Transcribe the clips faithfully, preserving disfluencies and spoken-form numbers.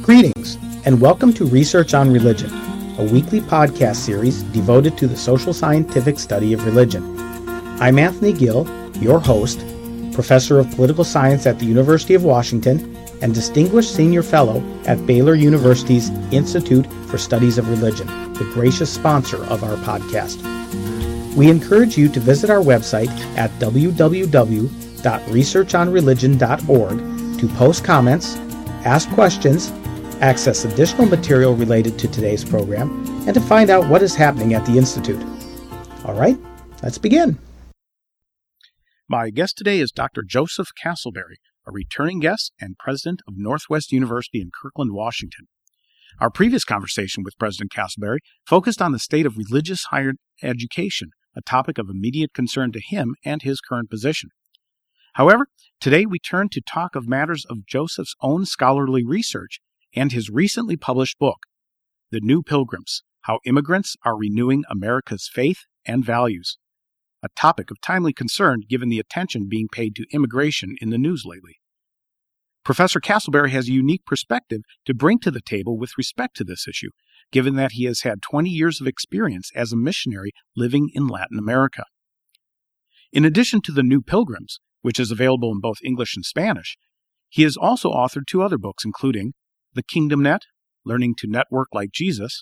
Greetings, and welcome to Research on Religion, a weekly podcast series devoted to the social scientific study of religion. I'm Anthony Gill, your host, Professor of Political Science at the University of Washington, and Distinguished Senior Fellow at Baylor University's Institute for Studies of Religion, the gracious sponsor of our podcast. We encourage you to visit our website at w w w dot research on religion dot org to post comments, ask questions, access additional material related to today's program, and to find out what is happening at the Institute. All right, let's begin. My guest today is Doctor Joseph Castleberry, a returning guest and president of Northwest University in Kirkland, Washington. Our previous conversation with President Castleberry focused on the state of religious higher education, a topic of immediate concern to him and his current position. However, today we turn to talk of matters of Joseph's own scholarly research and his recently published book, The New Pilgrims: How Immigrants Are Renewing America's Faith and Values, a topic of timely concern given the attention being paid to immigration in the news lately. Professor Castleberry has a unique perspective to bring to the table with respect to this issue, given that he has had twenty years of experience as a missionary living in Latin America. In addition to The New Pilgrims, which is available in both English and Spanish, he has also authored two other books, including The Kingdom Net, Learning to Network Like Jesus,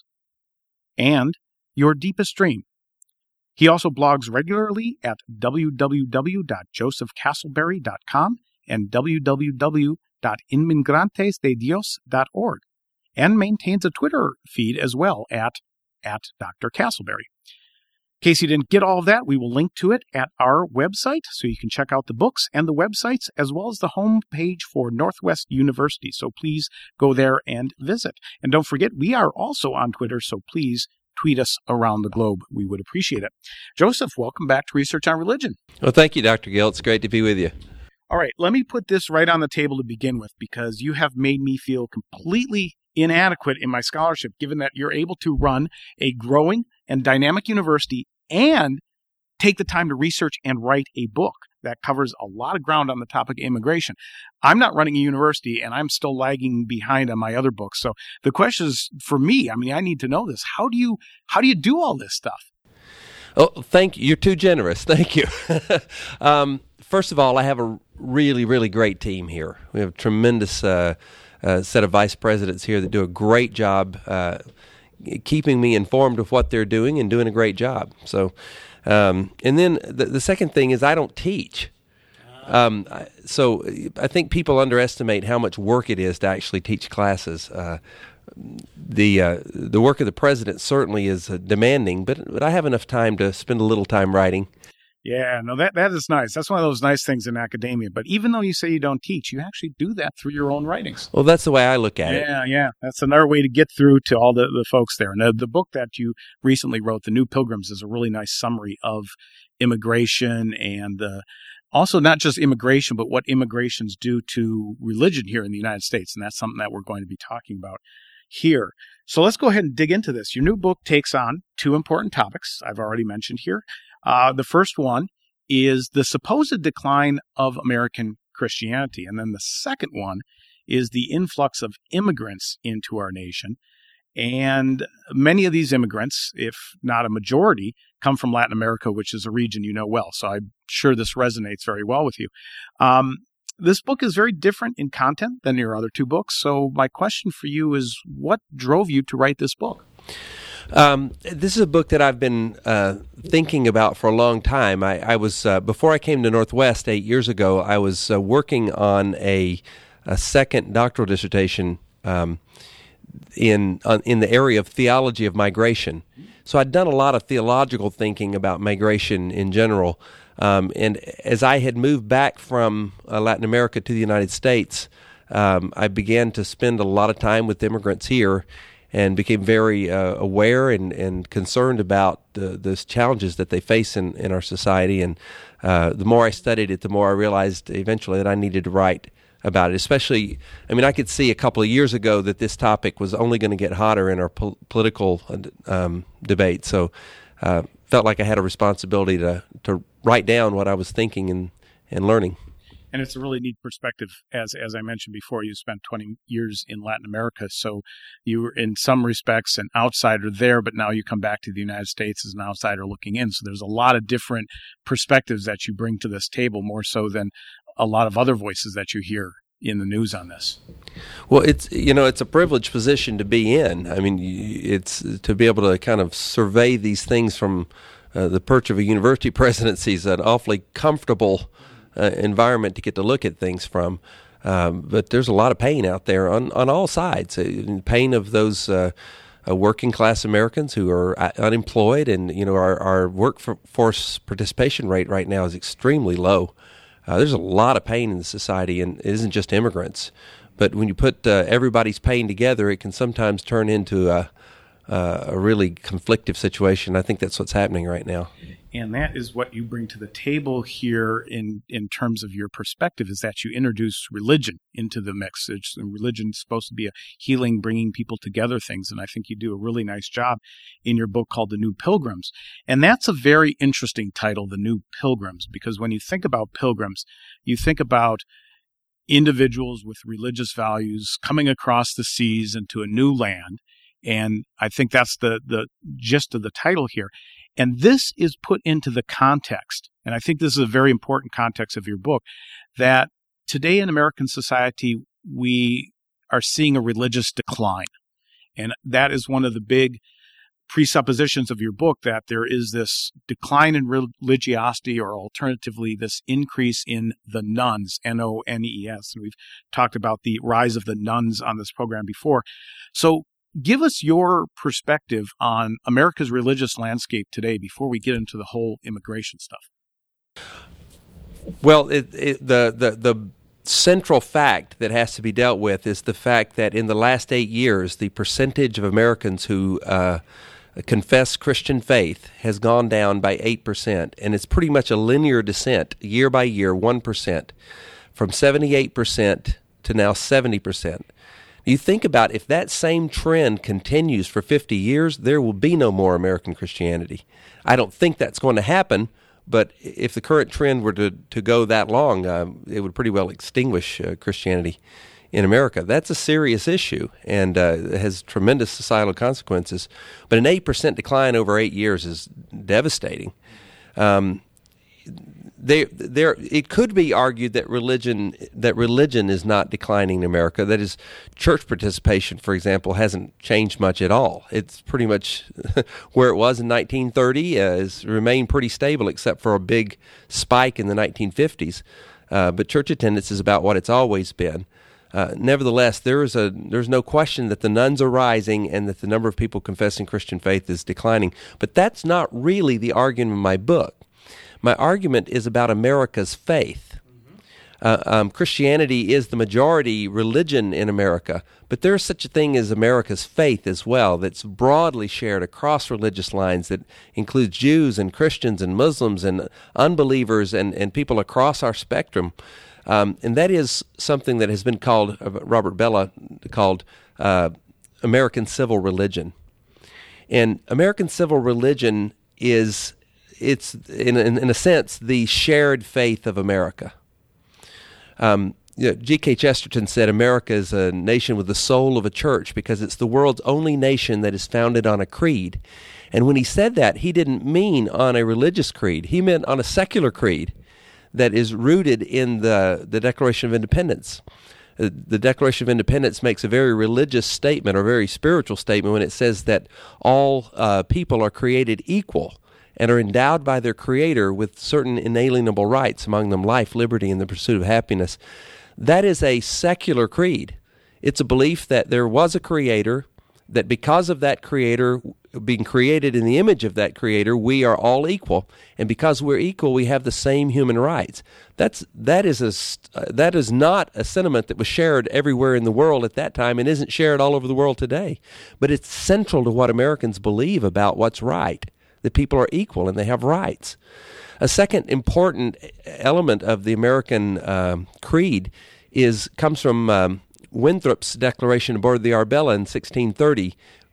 and Your Deepest Dream. He also blogs regularly at w w w dot joseph castleberry dot com and w w w dot inmigrantes de dios dot org, and maintains a Twitter feed as well at, at Doctor Castleberry. In case you didn't get all of that, we will link to it at our website, so you can check out the books and the websites, as well as the home page for Northwest University. So please go there and visit. And don't forget, we are also on Twitter, so please tweet us around the globe. We would appreciate it. Joseph, welcome back to Research on Religion. Well, thank you, Doctor Gill. It's great to be with you. All right, let me put this right on the table to begin with, because you have made me feel completely inadequate in my scholarship, given that you're able to run a growing and dynamic university and take the time to research and write a book that covers a lot of ground on the topic of immigration. I'm not running a university, and I'm still lagging behind on my other books. So the question is, for me, I mean, I need to know this. How do you how do you do all this stuff? Oh, thank you. You're too generous. Thank you. um, first of all, I have a really, really great team here. We have a tremendous uh, uh, set of vice presidents here that do a great job uh, keeping me informed of what they're doing and doing a great job. So, um, and then the, the second thing is I don't teach. Um, so I think people underestimate how much work it is to actually teach classes. Uh, the uh, the work of the president certainly is uh, demanding, but but I have enough time to spend a little time writing. Yeah, no, that that is nice. That's one of those nice things in academia. But even though you say you don't teach, you actually do that through your own writings. Well, that's the way I look at yeah, it. Yeah, yeah. That's another way to get through to all the, the folks there. And the, the book that you recently wrote, The New Pilgrims, is a really nice summary of immigration and uh, also not just immigration, but what immigrations do to religion here in the United States. And that's something that we're going to be talking about here. So let's go ahead and dig into this. Your new book takes on two important topics I've already mentioned here. Uh, the first one is the supposed decline of American Christianity. And then the second one is the influx of immigrants into our nation. And many of these immigrants, if not a majority, come from Latin America, which is a region you know well. So I'm sure this resonates very well with you. Um, this book is very different in content than your other two books. So my question for you is, what drove you to write this book? Um, this is a book that I've been uh, thinking about for a long time. I, I was uh, before I came to Northwest eight years ago. I was uh, working on a, a second doctoral dissertation um, in on, in the area of theology of migration. So I'd done a lot of theological thinking about migration in general. Um, and as I had moved back from uh, Latin America to the United States, um, I began to spend a lot of time with immigrants here, and became very uh, aware and, and concerned about the, the challenges that they face in, in our society. And uh, the more I studied it, the more I realized eventually that I needed to write about it. Especially, I mean, I could see a couple of years ago that this topic was only going to get hotter in our po- political um, debate. So uh, felt like I had a responsibility to, to write down what I was thinking and, and learning. And it's a really neat perspective. As as I mentioned before, you spent twenty years in Latin America, so you were in some respects an outsider there, but now you come back to the United States as an outsider looking in. So there's a lot of different perspectives that you bring to this table, more so than a lot of other voices that you hear in the news on this. Well, it's you know it's a privileged position to be in. I mean, it's to be able to kind of survey these things from uh, the perch of a university presidency is an awfully comfortable uh, environment to get to look at things from. Um, but there's a lot of pain out there on, on all sides. Uh, pain of those uh, uh, working class Americans who are uh, unemployed, and you know our our workforce participation rate right now is extremely low. Uh, there's a lot of pain in the society, and it isn't just immigrants. But when you put uh, everybody's pain together, it can sometimes turn into a, uh, a really conflictive situation. I think that's what's happening right now. And that is what you bring to the table here in, in terms of your perspective, is that you introduce religion into the mix. It's, religion is supposed to be a healing, bringing people together things, and I think you do a really nice job in your book called The New Pilgrims. And that's a very interesting title, The New Pilgrims, because when you think about pilgrims, you think about individuals with religious values coming across the seas into a new land, and I think that's the, the gist of the title here. And this is put into the context, and I think this is a very important context of your book, that today in American society, we are seeing a religious decline. And that is one of the big presuppositions of your book, that there is this decline in religiosity, or alternatively, this increase in the nones, N O N E S. And we've talked about the rise of the nones on this program before. So give us your perspective on America's religious landscape today before we get into the whole immigration stuff. Well, it, it, the, the the central fact that has to be dealt with is the fact that in the last eight years, the percentage of Americans who uh, confess Christian faith has gone down by eight percent, and it's pretty much a linear descent, year by year, one percent, from seventy-eight percent to now seventy percent. You think about, if that same trend continues for fifty years, there will be no more American Christianity. I don't think that's going to happen, but if the current trend were to, to go that long, uh, it would pretty well extinguish uh, Christianity in America. That's a serious issue, and uh, it has tremendous societal consequences. But an eight percent decline over eight years is devastating. Um, There, there. It could be argued that religion that religion is not declining in America. That is, church participation, for example, hasn't changed much at all. It's pretty much where it was in nineteen thirty. Uh, has remained pretty stable, except for a big spike in the nineteen fifties. Uh, but church attendance is about what it's always been. Uh, nevertheless, there is a there's no question that the nones are rising and that the number of people confessing Christian faith is declining. But that's not really the argument in my book. My argument is about America's faith. Uh, um, Christianity is the majority religion in America, but there's such a thing as America's faith as well, that's broadly shared across religious lines, that includes Jews and Christians and Muslims and unbelievers and, and people across our spectrum. Um, and that is something that has been called, uh, Robert Bellah called uh, American civil religion. And American civil religion is... It's, in, in in a sense, the shared faith of America. Um, you know, G K Chesterton said America is a nation with the soul of a church because it's the world's only nation that is founded on a creed. And when he said that, he didn't mean on a religious creed. He meant on a secular creed that is rooted in the, the Declaration of Independence. Uh, the Declaration of Independence makes a very religious statement, or very spiritual statement, when it says that all uh, people are created equal and are endowed by their Creator with certain inalienable rights, among them life, liberty, and the pursuit of happiness. That is a secular creed. It's a belief that there was a Creator, that because of that Creator, being created in the image of that Creator, we are all equal, and because we're equal, we have the same human rights. That's that is a uh, that is not a sentiment that was shared everywhere in the world at that time, and isn't shared all over the world today. But it's central to what Americans believe about what's right. That people are equal and they have rights. A second important element of the American um, creed is comes from um, Winthrop's declaration aboard the Arbella in sixteen thirty,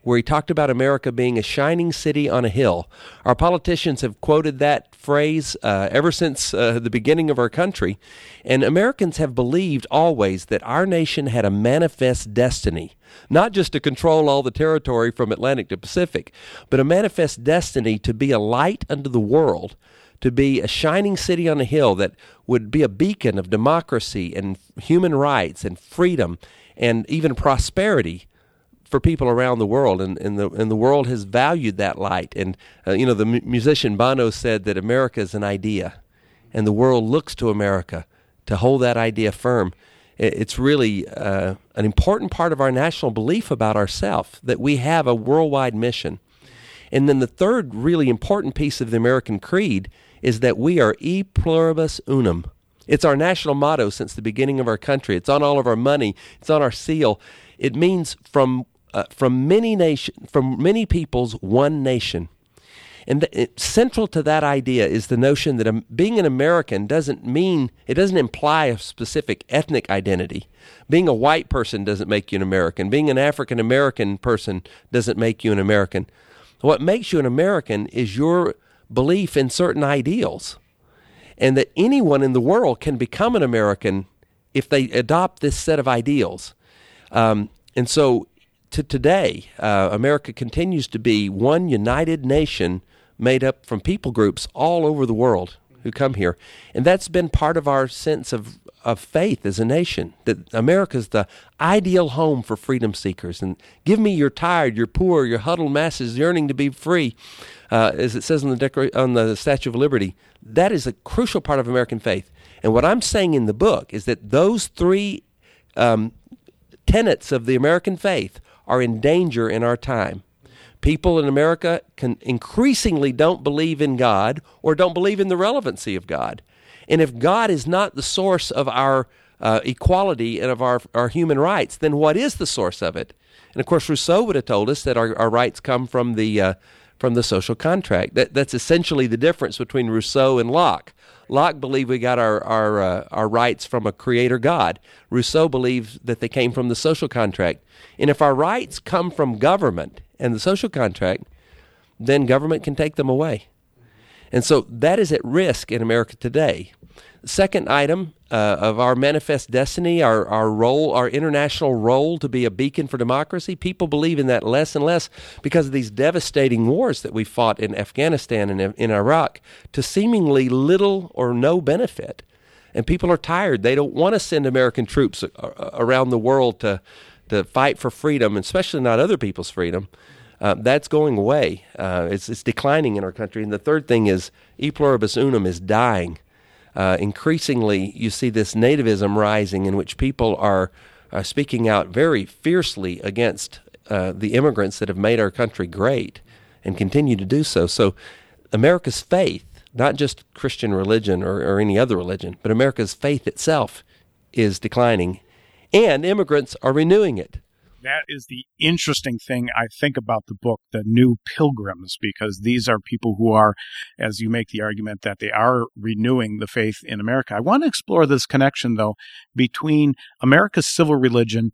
where he talked about America being a shining city on a hill. Our politicians have quoted that phrase uh, ever since uh, the beginning of our country, and Americans have believed always that our nation had a manifest destiny, not just to control all the territory from Atlantic to Pacific, but a manifest destiny to be a light unto the world, to be a shining city on a hill that would be a beacon of democracy and human rights and freedom and even prosperity for people around the world, and, and the and the world has valued that light. And uh, you know, the mu- musician Bono said that America is an idea, and the world looks to America to hold that idea firm. It, it's really uh, an important part of our national belief about ourselves that we have a worldwide mission. And then the third really important piece of the American creed is that we are e pluribus unum. It's our national motto since the beginning of our country. It's on all of our money. It's on our seal. It means from Uh, from many nation, from many peoples, one nation. And th- it, central to that idea is the notion that um, being an American doesn't mean, it doesn't imply a specific ethnic identity. Being a white person doesn't make you an American. Being an African American person doesn't make you an American. What makes you an American is your belief in certain ideals. And that anyone in the world can become an American if they adopt this set of ideals. Um, and so, To today, uh, America continues to be one united nation made up from people groups all over the world who come here. And that's been part of our sense of, of faith as a nation, that America is the ideal home for freedom seekers. And give me your tired, your poor, your huddled masses yearning to be free, uh, as it says on the, Declar- on the Statue of Liberty. That is a crucial part of American faith. And what I'm saying in the book is that those three um, tenets of the American faith are in danger in our time. People in America can increasingly don't believe in God or don't believe in the relevancy of God. And if God is not the source of our uh, equality and of our, our human rights, then what is the source of it? And of course, Rousseau would have told us that our, our rights come from the uh, from the social contract. That, that's essentially the difference between Rousseau and Locke. Locke believed we got our our, uh, our rights from a creator God. Rousseau believed that they came from the social contract. And if our rights come from government and the social contract, then government can take them away. And so that is at risk in America today. The second item uh, of our manifest destiny, our, our role, our international role to be a beacon for democracy, people believe in that less and less because of these devastating wars that we fought in Afghanistan and in Iraq to seemingly little or no benefit. And people are tired. They don't want to send American troops around the world to, to fight for freedom, especially not other people's freedom. Uh, that's going away. Uh, it's, it's declining in our country. And the third thing is e pluribus unum is dying. Uh, increasingly, you see this nativism rising in which people are uh, speaking out very fiercely against uh, the immigrants that have made our country great and continue to do so. So America's faith, not just Christian religion or, or any other religion, but America's faith itself is declining, and immigrants are renewing it. That is the interesting thing, I think, about the book, the new pilgrims, because these are people who are, as you make the argument, that they are renewing the faith in America. I want to explore this connection, though, between America's civil religion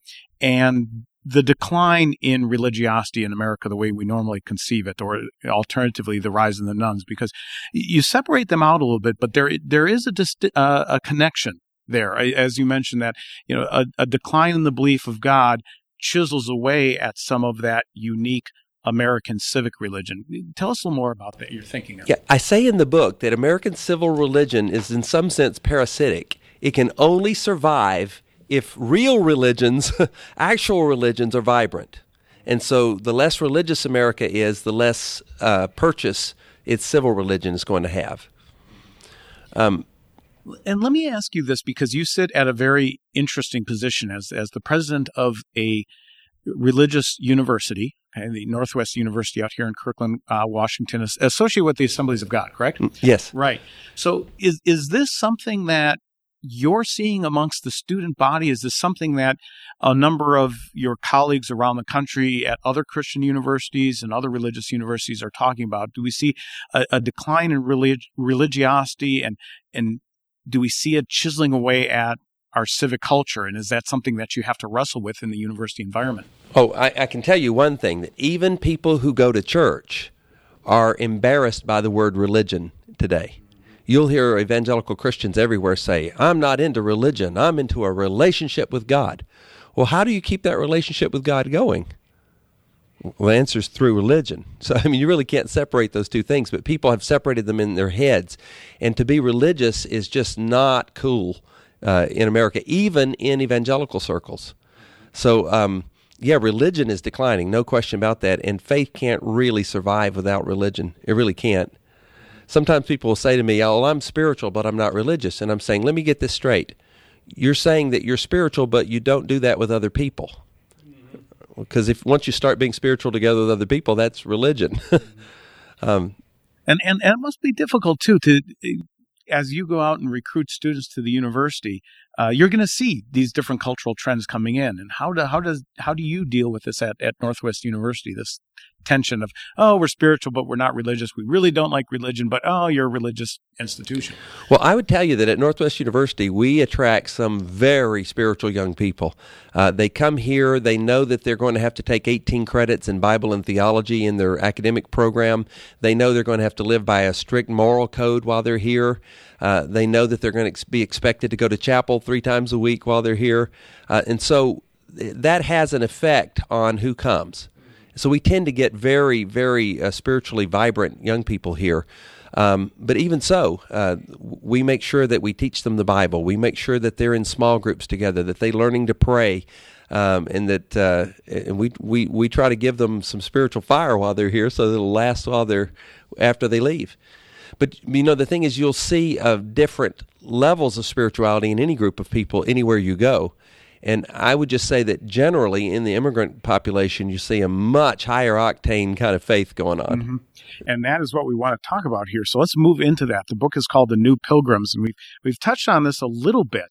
and the decline in religiosity in America the way we normally conceive it, or alternatively, the rise of the nuns, because you separate them out a little bit, but there there is a, dist- uh, a connection there. As you mentioned, that you know a, a decline in the belief of God chisels away at some of that unique American civic religion. Tell us a little more about that, you're thinking of. Yeah, I say in the book that American civil religion is in some sense parasitic. It can only survive if real religions, actual religions, are vibrant. And so the less religious America is, the less uh, purchase its civil religion is going to have. Um, And let me ask you this, because you sit at a very interesting position as as the president of a religious university, okay, the Northwest University out here in Kirkland, uh, Washington, associated with the Assemblies of God, correct? Yes. Right. So is is this something that you're seeing amongst the student body? Is this something that a number of your colleagues around the country at other Christian universities and other religious universities are talking about? Do we see a, a decline in relig- religiosity and and do we see it chiseling away at our civic culture? And is that something that you have to wrestle with in the university environment? Oh, I, I can tell you one thing, that even people who go to church are embarrassed by the word religion today. You'll hear evangelical Christians everywhere say, I'm not into religion, I'm into a relationship with God. Well, how do you keep that relationship with God going? Well, the answer is through religion. So, I mean, you really can't separate those two things, but people have separated them in their heads. And to be religious is just not cool uh, in America, even in evangelical circles. So, um, yeah, religion is declining, no question about that, and faith can't really survive without religion. It really can't. Sometimes people will say to me, oh, well, I'm spiritual, but I'm not religious. And I'm saying, let me get this straight. You're saying that you're spiritual, but you don't do that with other people. Because if once you start being spiritual together with other people, that's religion. um, and, and and it must be difficult too to, as you go out and recruit students to the university, uh, you're going to see these different cultural trends coming in. And how do how does how do you deal with this at, at Northwest University? This tension of, oh, we're spiritual, but we're not religious. We really don't like religion, but oh, you're a religious institution. Well, I would tell you that at Northwest University, we attract some very spiritual young people. Uh, they come here, they know that they're going to have to take eighteen credits in Bible and theology in their academic program. They know they're going to have to live by a strict moral code while they're here. Uh, they know that they're going to be expected to go to chapel three times a week while they're here. Uh, and so that has an effect on who comes. So we tend to get very, very uh, spiritually vibrant young people here. Um, but even so, uh, we make sure that we teach them the Bible. We make sure that they're in small groups together, that they're learning to pray, um, and that uh, and we, we we try to give them some spiritual fire while they're here, so that it'll last while they're after they leave. But you know, the thing is, you'll see uh, different levels of spirituality in any group of people anywhere you go. And I would just say that generally in the immigrant population, you see a much higher octane kind of faith going on. Mm-hmm. And that is what we want to talk about here. So let's move into that. The book is called The New Pilgrims, and we've, we've touched on this a little bit.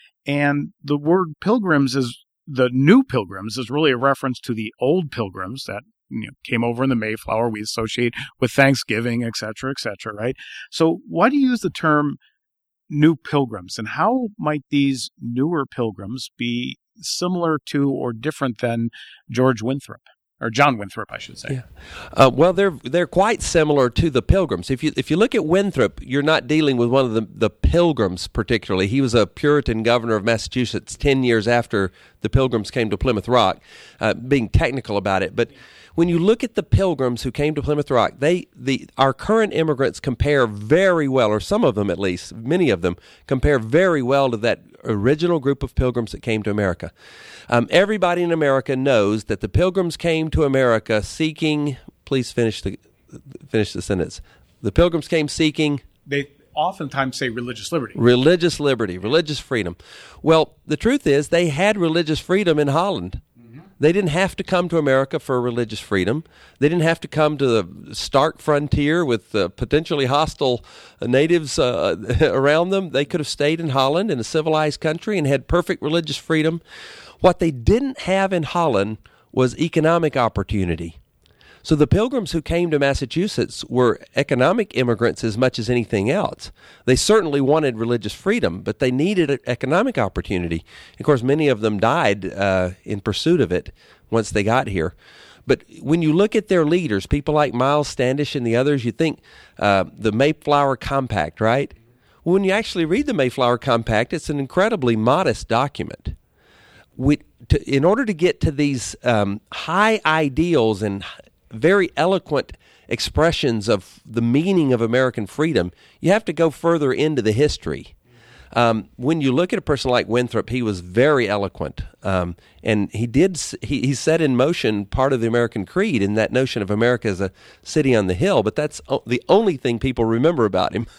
And the word pilgrims is, the new pilgrims is really a reference to the old pilgrims that you know, came over in the Mayflower, we associate with Thanksgiving, et cetera, et cetera, right? So why do you use the term new pilgrims, and how might these newer pilgrims be similar to or different than George Winthrop, or John Winthrop, I should say? Yeah. Uh, well, they're they're quite similar to the Pilgrims. If you if you look at Winthrop, you're not dealing with one of the the Pilgrims particularly. He was a Puritan governor of Massachusetts ten years after the Pilgrims came to Plymouth Rock. Uh, being technical about it, but when you look at the Pilgrims who came to Plymouth Rock, they the our current immigrants compare very well, or some of them at least, many of them compare very well to that original group of Pilgrims that came to America. Um, everybody in America knows that the Pilgrims came to America seeking. Please finish the finish the sentence. The Pilgrims came seeking. They oftentimes say religious liberty. Religious liberty, religious freedom. Well, the truth is they had religious freedom in Holland. They didn't have to come to America for religious freedom. They didn't have to come to the stark frontier with uh, potentially hostile uh, natives uh, around them. They could have stayed in Holland, in a civilized country, and had perfect religious freedom. What they didn't have in Holland was economic opportunity. So the Pilgrims who came to Massachusetts were economic immigrants as much as anything else. They certainly wanted religious freedom, but they needed economic opportunity. Of course, many of them died uh, in pursuit of it once they got here. But when you look at their leaders, people like Miles Standish and the others, you think uh, the Mayflower Compact, right? When you actually read the Mayflower Compact, it's an incredibly modest document. We, to, in order to get to these um, high ideals and very eloquent expressions of the meaning of American freedom, you have to go further into the history. Um, when you look at a person like Winthrop, he was very eloquent, um, and he did he, he set in motion part of the American creed in that notion of America as a city on the hill, but that's o- the only thing people remember about him.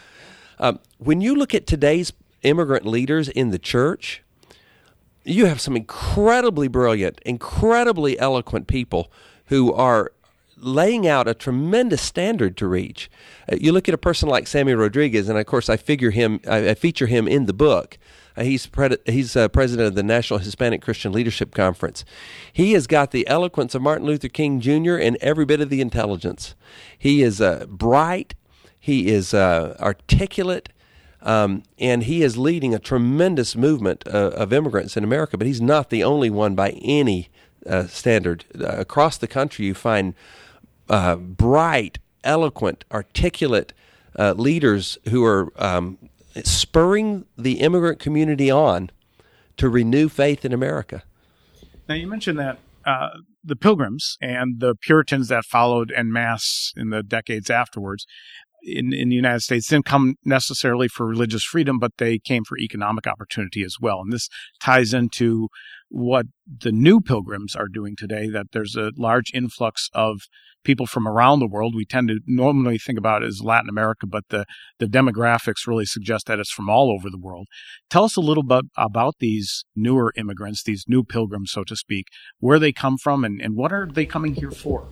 um, when you look at today's immigrant leaders in the church, you have some incredibly brilliant, incredibly eloquent people who are laying out a tremendous standard to reach. Uh, you look at a person like Sammy Rodriguez, and of course I figure him, I, I feature him in the book. Uh, he's pre- he's uh, president of the National Hispanic Christian Leadership Conference. He has got the eloquence of Martin Luther King Junior and every bit of the intelligence. He is uh, bright. He is uh, articulate. Um, and he is leading a tremendous movement uh, of immigrants in America, but he's not the only one by any uh, standard. Uh, across the country, you find uh, bright, eloquent, articulate uh, leaders who are um, spurring the immigrant community on to renew faith in America. Now, you mentioned that uh, the Pilgrims and the Puritans that followed en masse in the decades afterwards in, in the United States didn't come necessarily for religious freedom, but they came for economic opportunity as well. And this ties into what the new Pilgrims are doing today, that there's a large influx of people from around the world. We tend to normally think about it as Latin America, but the, the demographics really suggest that it's from all over the world. Tell us a little bit about these newer immigrants, these new pilgrims, so to speak, where they come from and, and what are they coming here for?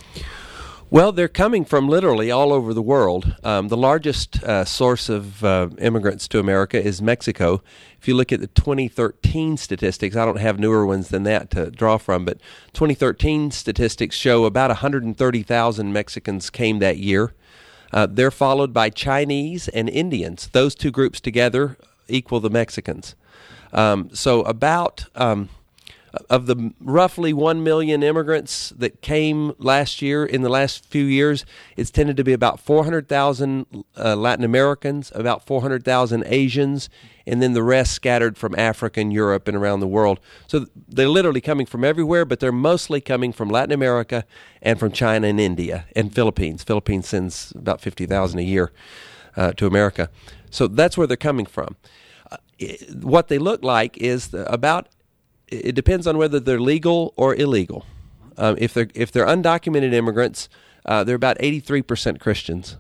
Well, they're coming from literally all over the world. Um, the largest uh, source of uh, immigrants to America is Mexico. If you look at the twenty thirteen statistics, I don't have newer ones than that to draw from, but twenty thirteen statistics show about one hundred thirty thousand Mexicans came that year. Uh, they're followed by Chinese and Indians. Those two groups together equal the Mexicans. Um, so about... Um, Of the roughly one million immigrants that came last year, in the last few years, it's tended to be about four hundred thousand uh, Latin Americans, about four hundred thousand Asians, and then the rest scattered from Africa and Europe and around the world. So they're literally coming from everywhere, but they're mostly coming from Latin America and from China and India and Philippines. Philippines sends about fifty thousand a year uh, to America. So that's where they're coming from. Uh, it, what they look like is the, about it depends on whether they're legal or illegal. Um, if they're if they're undocumented immigrants, uh, they're about eighty-three percent Christians.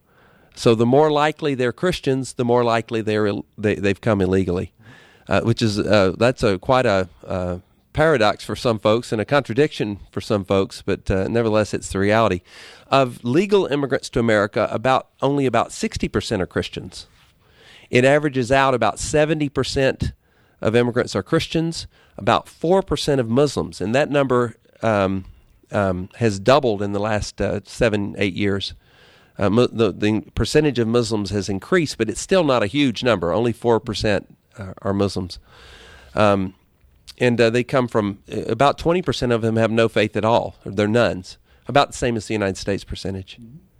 So the more likely they're Christians, the more likely they're they, they've come illegally, uh, which is uh, that's a quite a uh, paradox for some folks and a contradiction for some folks. But uh, nevertheless, it's the reality. Of legal immigrants to America, about only about sixty percent are Christians. It averages out about seventy percent of immigrants are Christians, about four percent of Muslims, and that number um, um, has doubled in the last uh, seven, eight years. Uh, mu- the, the percentage of Muslims has increased, but it's still not a huge number. Only four percent uh, are Muslims. Um, and uh, they come from, uh, about twenty percent of them have no faith at all. They're nuns, about the same as the United States percentage.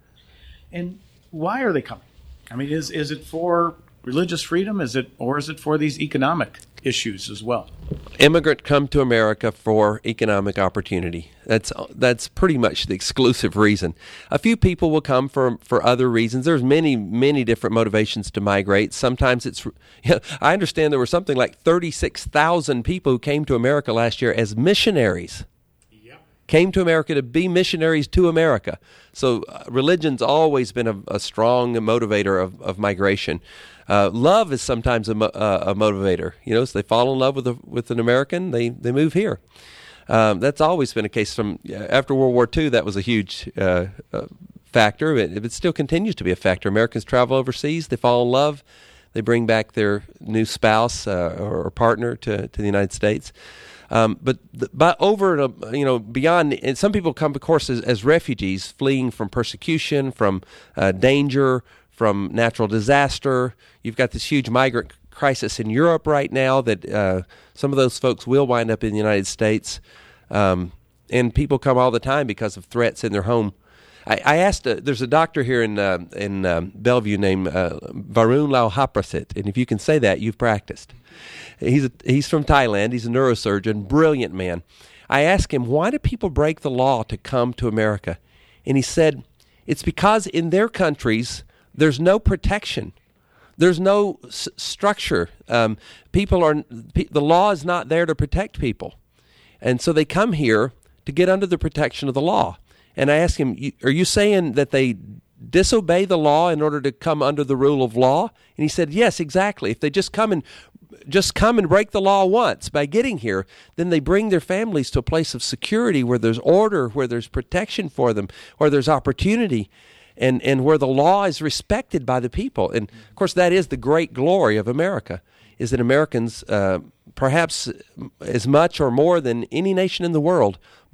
And why are they coming? I mean, is is it for religious freedom? Is it, or is it for these economic issues as well? Immigrants come to America for economic opportunity. That's that's pretty much the exclusive reason. A few people will come for for other reasons. There's many many different motivations to migrate. Sometimes it's. You know, I understand there were something like thirty-six thousand people who came to America last year as missionaries. Yep. Came to America to be missionaries to America. So uh, religion's always been a, a strong motivator of, of migration. Uh, love is sometimes a, uh, a motivator. You know, so they fall in love with a, with an American, they they move here. Um, that's always been a case from after World War Two. That was a huge uh, uh, factor. It, it still continues to be a factor. Americans travel overseas, they fall in love, they bring back their new spouse uh, or, or partner to, to the United States. Um, but but over you know beyond, and some people come, of course, as, as refugees fleeing from persecution, from uh, danger, from natural disaster. You've got this huge migrant crisis in Europe right now that uh, some of those folks will wind up in the United States. Um, and people come all the time because of threats in their home. I, I asked, uh, there's a doctor here in uh, in um, Bellevue named uh, Varun Lauhaprasit, and if you can say that, you've practiced. He's a, he's from Thailand. He's a neurosurgeon, brilliant man. I asked him, why do people break the law to come to America? And he said, it's because in their countries, there's no protection. There's no s- structure. Um, people are pe- the law is not there to protect people, and so they come here to get under the protection of the law. And I asked him, "Are you saying that they disobey the law in order to come under the rule of law?" And he said, "Yes, exactly. If they just come and just come and break the law once by getting here, then they bring their families to a place of security where there's order, where there's protection for them, where there's opportunity." And and where the law is respected by the people. And, of course, that is the great glory of America, is that Americans, uh, perhaps as much or more than any nation in the world,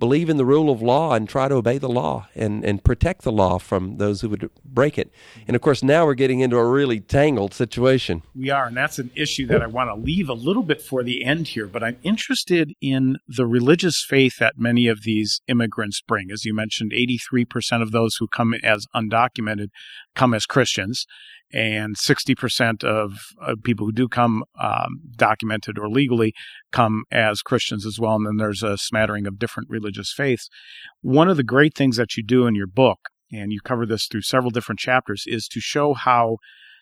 believe in the rule of law and try to obey the law and, and protect the law from those who would break it. And, of course, now we're getting into a really tangled situation. We are, and that's an issue that I want to leave a little bit for the end here, but I'm interested in the religious faith that many of these immigrants bring. As you mentioned, eighty-three percent of those who come as undocumented come as Christians, and sixty percent of uh, people who do come um, documented or legally come as Christians as well, and then there's a smattering of different religious faiths. One of the great things that you do in your book, and you cover this through several different chapters, is to show how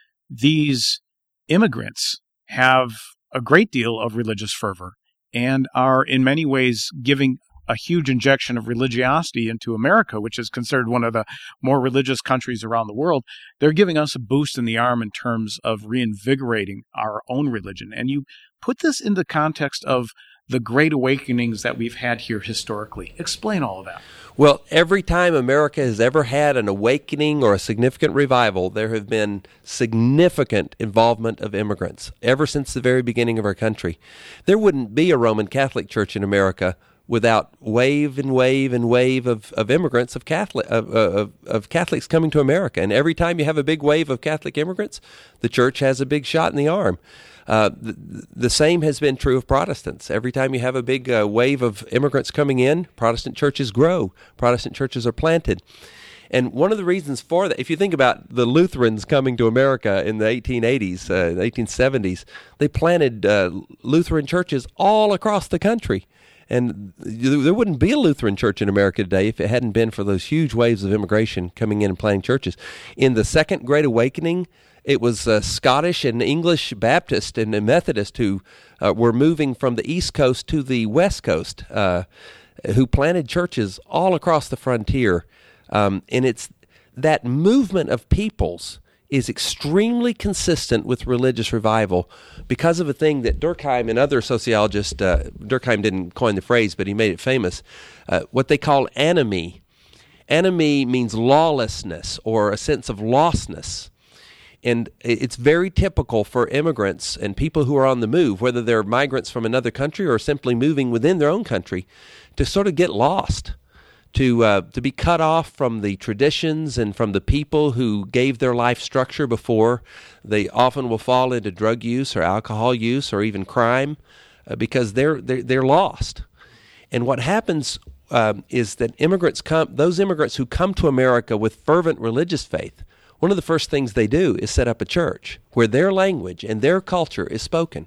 these immigrants have a great deal of religious fervor and are in many ways giving a huge injection of religiosity into America, which is considered one of the more religious countries around the world. They're giving us a boost in the arm in terms of reinvigorating our own religion. And you put this in the context of the great awakenings that we've had here historically. Explain all of that. Well, every time America has ever had an awakening or a significant revival, there have been significant involvement of immigrants ever since the very beginning of our country. There wouldn't be a Roman Catholic Church in America without wave and wave and wave of, of immigrants, of Catholic of, of, of Catholics coming to America. And every time you have a big wave of Catholic immigrants, the church has a big shot in the arm. Uh, the, the same has been true of Protestants. Every time you have a big uh, wave of immigrants coming in, Protestant churches grow. Protestant churches are planted. And one of the reasons for that, if you think about the Lutherans coming to America in the eighteen eighties, uh, eighteen seventies, they planted uh, Lutheran churches all across the country. And there wouldn't be a Lutheran church in America today if it hadn't been for those huge waves of immigration coming in and planting churches. In the Second Great Awakening, it was uh, Scottish and English Baptist and Methodist who uh, were moving from the East Coast to the West Coast, uh, who planted churches all across the frontier. Um, and it's that movement of peoples is extremely consistent with religious revival because of a thing that Durkheim and other sociologists, uh, Durkheim didn't coin the phrase, but he made it famous, uh, what they call anomie. Anomie means lawlessness or a sense of lostness. And it's very typical for immigrants and people who are on the move, whether they're migrants from another country or simply moving within their own country, to sort of get lost. To uh, to be cut off from the traditions and from the people who gave their life structure before. They often will fall into drug use or alcohol use or even crime uh, because they're, they're they're lost. And what happens um, is that immigrants come; those immigrants who come to America with fervent religious faith, one of the first things they do is set up a church where their language and their culture is spoken.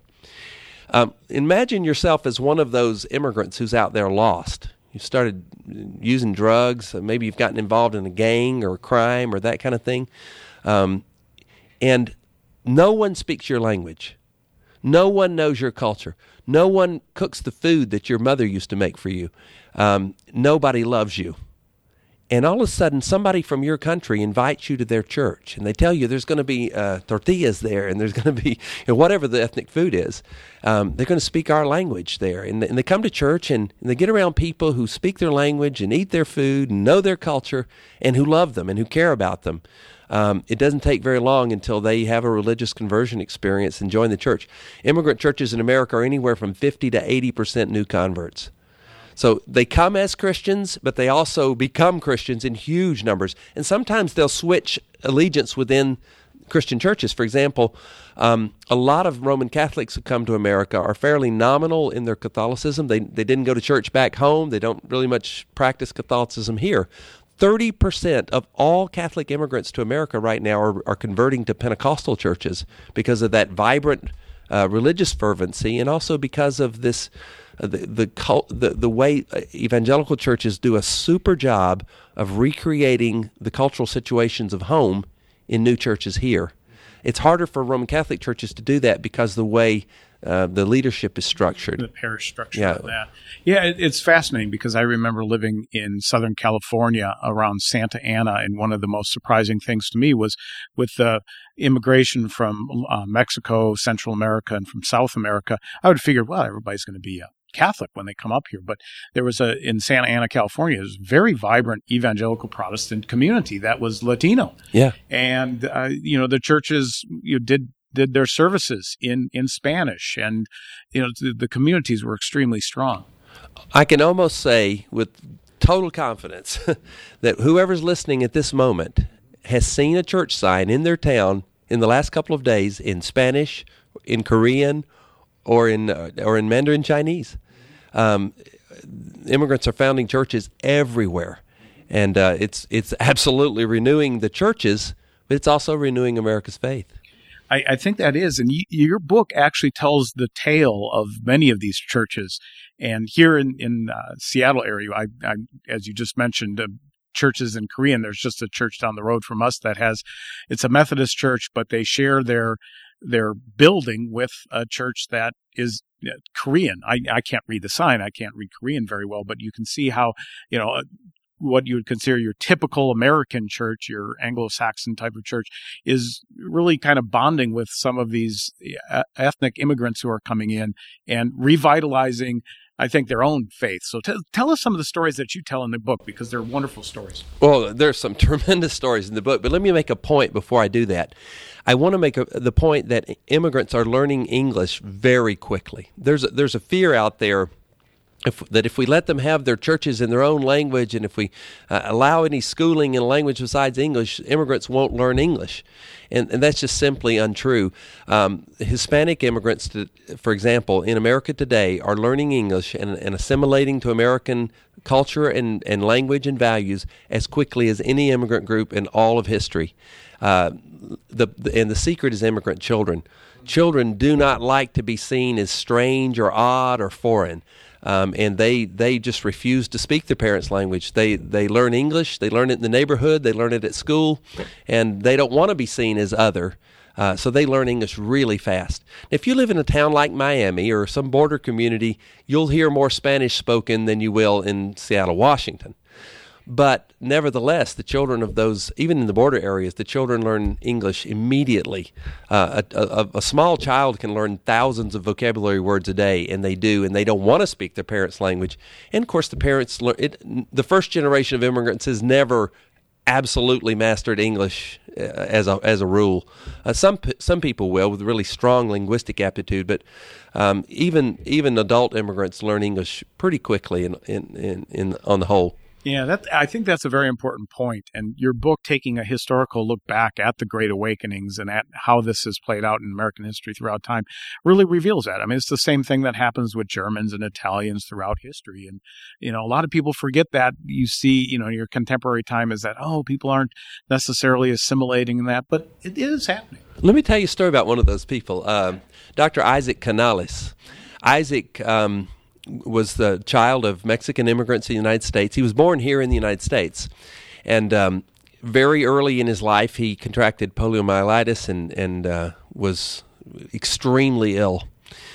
Um, imagine yourself as one of those immigrants who's out there lost. You've started using drugs, maybe you've gotten involved in a gang or a crime or that kind of thing, um, and no one speaks your language. No one knows your culture. No one cooks the food that your mother used to make for you. Um, nobody loves you. And all of a sudden, somebody from your country invites you to their church, and they tell you there's going to be uh, tortillas there, and there's going to be you know, whatever the ethnic food is. Um, they're going to speak our language there. And, and they come to church, and, and they get around people who speak their language and eat their food and know their culture and who love them and who care about them. Um, it doesn't take very long until they have a religious conversion experience and join the church. Immigrant churches in America are anywhere from fifty to eighty percent new converts. So they come as Christians, but they also become Christians in huge numbers. And sometimes they'll switch allegiance within Christian churches. For example, um, a lot of Roman Catholics who come to America are fairly nominal in their Catholicism. They they didn't go to church back home. They don't really much practice Catholicism here. thirty percent of all Catholic immigrants to America right now are, are converting to Pentecostal churches because of that vibrant uh, religious fervency, and also because of this Uh, the the, cult, the the way evangelical churches do a super job of recreating the cultural situations of home in new churches here. It's harder for Roman Catholic churches to do that because the way uh, the leadership is structured. The parish structure yeah. of that. Yeah, it, it's fascinating because I remember living in Southern California around Santa Ana, and one of the most surprising things to me was with the immigration from uh, Mexico, Central America, and from South America. I would figure, well, everybody's going to be a Catholic when they come up here, but there was a in Santa Ana, California, there's a very vibrant evangelical Protestant community that was Latino. Yeah, and uh, you know the churches you know, did did their services in in Spanish, and you know the, the communities were extremely strong. I can almost say with total confidence that whoever's listening at this moment has seen a church sign in their town in the last couple of days in Spanish, in Korean, or in uh, or in Mandarin Chinese. Um, immigrants are founding churches everywhere, and uh, it's it's absolutely renewing the churches, but it's also renewing America's faith. I, I think that is, and y- your book actually tells the tale of many of these churches. And here in in uh, Seattle area, I, I, as you just mentioned, uh, churches in Korean. There's just a church down the road from us that has, it's a Methodist church, but they share their their building with a church that is Korean. I, I can't read the sign. I can't read Korean very well, but you can see how, you know, what you would consider your typical American church, your Anglo-Saxon type of church, is really kind of bonding with some of these ethnic immigrants who are coming in and revitalizing, I think, their own faith. So t- tell us some of the stories that you tell in the book, because they're wonderful stories. Well, there's some tremendous stories in the book, but let me make a point before I do that. I want to make a, the point that immigrants are learning English very quickly. There's a, there's a fear out there If, that if we let them have their churches in their own language, and if we uh, allow any schooling in a language besides English, immigrants won't learn English. And, and that's just simply untrue. Um, Hispanic immigrants, to, for example, in America today are learning English and, and assimilating to American culture and, and language and values as quickly as any immigrant group in all of history. Uh, the, the and the secret is immigrant children. Children do not like to be seen as strange or odd or foreign. Um, and they, they just refuse to speak their parents' language. They they learn English, they learn it in the neighborhood, they learn it at school, and they don't want to be seen as other. Uh, so they learn English really fast. If you live in a town like Miami or some border community, you'll hear more Spanish spoken than you will in Seattle, Washington. But nevertheless, the children of those, even in the border areas, the children learn English immediately. Uh, a, a, a small child can learn thousands of vocabulary words a day, and they do, and they don't want to speak their parents' language. And of course, the parents learn it. The first generation of immigrants has never absolutely mastered English uh, as a as a rule. Uh, some some people will with really strong linguistic aptitude, but um, even even adult immigrants learn English pretty quickly in in, in, in on the whole. Yeah, that I think that's a very important point. And your book, taking a historical look back at the Great Awakenings and at how this has played out in American history throughout time, really reveals that. I mean, it's the same thing that happens with Germans and Italians throughout history. And, you know, a lot of people forget that. You see, you know, your contemporary time is that, oh, people aren't necessarily assimilating in that, but it is happening. Let me tell you a story about one of those people, uh, Doctor Isaac Canales. Isaac um, was the child of Mexican immigrants in the United States. He was born here in the United States. And um, very early in his life, he contracted poliomyelitis and, and uh, was extremely ill.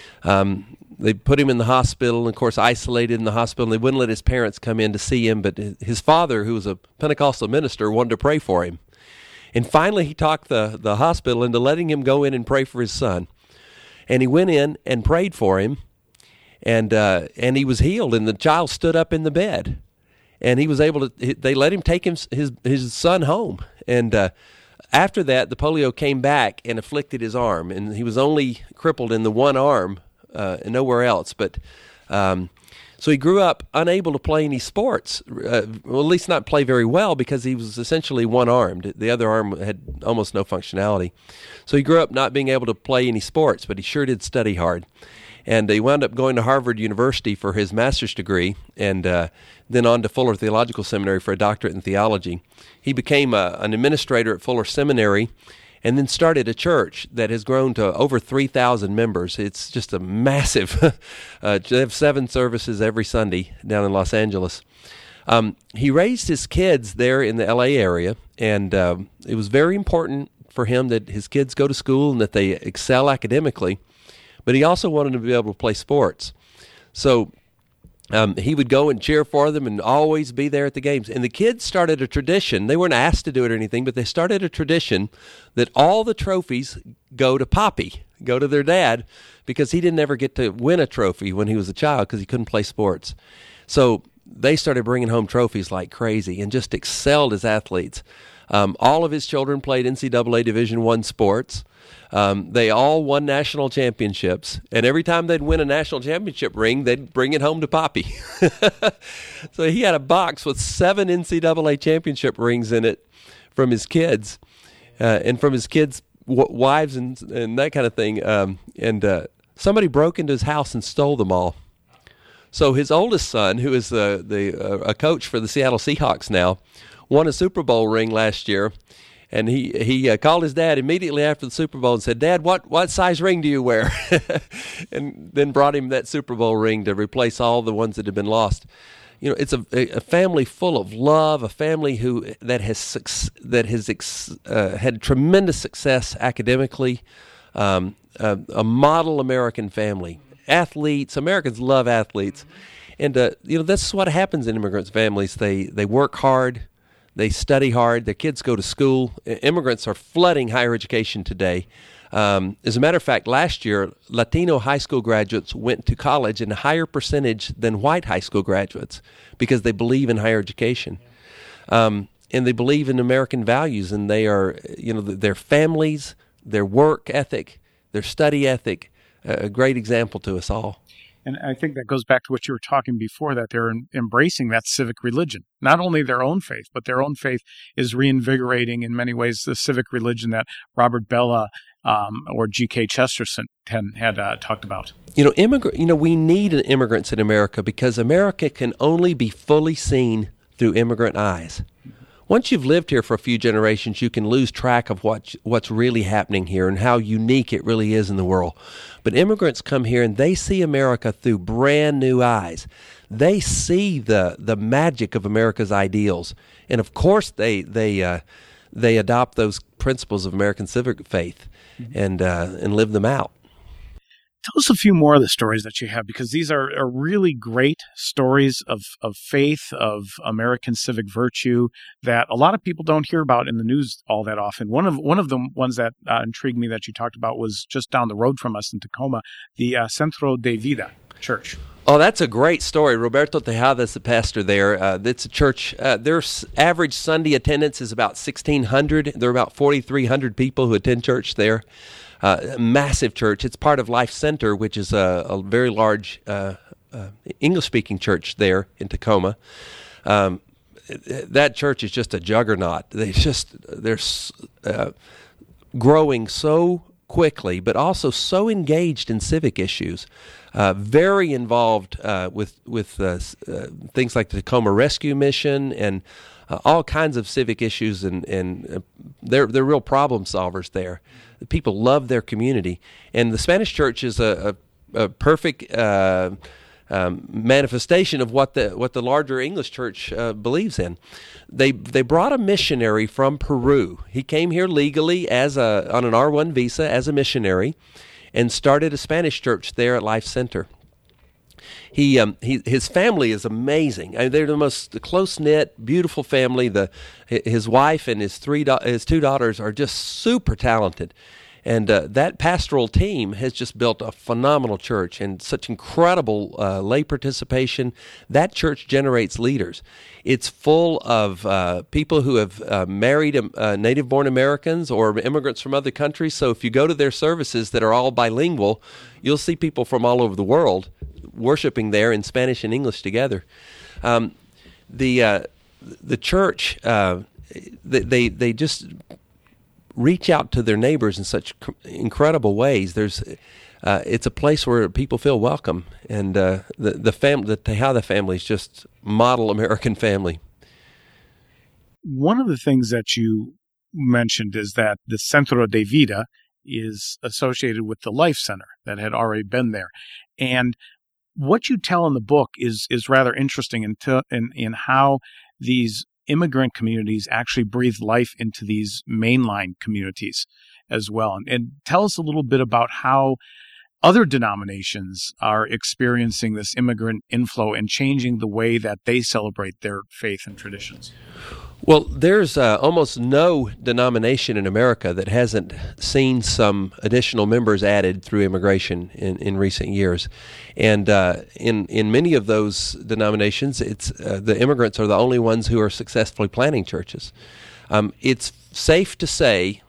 Um, they put him in the hospital, and of course isolated in the hospital, and they wouldn't let his parents come in to see him, but his father, who was a Pentecostal minister, wanted to pray for him. And finally he talked the, the hospital into letting him go in and pray for his son. And he went in and prayed for him, and uh, and he was healed, and the child stood up in the bed. And he was able to, they let him take him, his his son home. And uh, after that, the polio came back and afflicted his arm. And he was only crippled in the one arm uh, and nowhere else. But um, so he grew up unable to play any sports, uh, well, at least not play very well, because he was essentially one-armed. The other arm had almost no functionality. So he grew up not being able to play any sports, but he sure did study hard. And he wound up going to Harvard University for his master's degree, and uh, then on to Fuller Theological Seminary for a doctorate in theology. He became a, an administrator at Fuller Seminary, and then started a church that has grown to over three thousand members. It's just a massive, uh, they have seven services every Sunday down in Los Angeles. Um, he raised his kids there in the L A area, and uh, it was very important for him that his kids go to school and that they excel academically. But he also wanted to be able to play sports. So um, he would go and cheer for them and always be there at the games. And the kids started a tradition. They weren't asked to do it or anything, but they started a tradition that all the trophies go to Poppy, go to their dad, because he didn't ever get to win a trophy when he was a child because he couldn't play sports. So they started bringing home trophies like crazy and just excelled as athletes. Um, all of his children played N C double A Division One sports. Um, they all won national championships, and every time they'd win a national championship ring, they'd bring it home to Poppy. So he had a box with seven N C double A championship rings in it from his kids, uh, and from his kids' w- wives and and that kind of thing. Um, and uh, somebody broke into his house and stole them all. So his oldest son, who is the the uh, a coach for the Seattle Seahawks now, won a Super Bowl ring last year. And he he uh, called his dad immediately after the Super Bowl and said, "Dad, what, what size ring do you wear?" And then brought him that Super Bowl ring to replace all the ones that had been lost. You know, it's a, a family full of love, a family who that has that has uh, had tremendous success academically, um, a, a model American family. Athletes, Americans love athletes, and uh, you know that's what happens in immigrant families. They they work hard. They study hard. Their kids go to school. Immigrants are flooding higher education today. Um, as a matter of fact, last year, Latino high school graduates went to college in a higher percentage than white high school graduates because they believe in higher education. Um, and they believe in American values, and they are, you know, their families, their work ethic, their study ethic, a great example to us all. And I think that goes back to what you were talking before, that they're embracing that civic religion, not only their own faith, but their own faith is reinvigorating in many ways the civic religion that Robert Bellah um, or G K Chesterton had uh, talked about. You know, immigrant. You know, we need immigrants in America because America can only be fully seen through immigrant eyes. Once you've lived here for a few generations, you can lose track of what what's really happening here and how unique it really is in the world. But immigrants come here and they see America through brand new eyes. They see the the magic of America's ideals, and of course they they uh, they adopt those principles of American civic faith and uh, and live them out. Tell us a few more of the stories that you have, because these are, are really great stories of, of faith, of American civic virtue that a lot of people don't hear about in the news all that often. One of one of the ones that uh, intrigued me that you talked about was just down the road from us in Tacoma, the uh, Centro de Vida Church. Oh, that's a great story. Roberto Tejada is the pastor there. Uh, it's a church. Uh, their average Sunday attendance is about sixteen hundred. There are about forty-three hundred people who attend church there. Uh, a massive church. It's part of Life Center, which is a, a very large uh, uh, English-speaking church there in Tacoma. Um, that church is just a juggernaut. They just they're uh, growing so quickly, but also so engaged in civic issues. Uh, very involved uh, with with uh, uh, things like the Tacoma Rescue Mission and uh, all kinds of civic issues, and and uh, they're they're real problem solvers there. The people love their community, and the Spanish Church is a, a, a perfect uh, um, manifestation of what the what the larger English Church uh, believes in. They they brought a missionary from Peru. He came here legally as a on an R one visa as a missionary, and started a Spanish church there at Life Center. He, um, he, his family is amazing. I mean, they're the most close-knit, beautiful family. The his wife and his three his two daughters are just super talented, and uh, that pastoral team has just built a phenomenal church and such incredible uh, lay participation. That church generates leaders. It's full of uh, people who have uh, married uh, native-born Americans or immigrants from other countries. So if you go to their services that are all bilingual, you'll see people from all over the world worshiping there in Spanish and English together. Um, the uh, the church uh, they, they they just reach out to their neighbors in such incredible ways. There's uh, it's a place where people feel welcome, and uh, the the fam the Tejada family is just model American family. One of the things that you mentioned is that the Centro de Vida is associated with the Life Center that had already been there, and what you tell in the book is is rather interesting in, to, in in how these immigrant communities actually breathe life into these mainline communities as well. And, and tell us a little bit about how other denominations are experiencing this immigrant inflow and changing the way that they celebrate their faith and traditions. Well, there's uh, almost no denomination in America that hasn't seen some additional members added through immigration in, in recent years. And uh, in in many of those denominations, it's uh, the immigrants are the only ones who are successfully planting churches. Um, it's safe to say,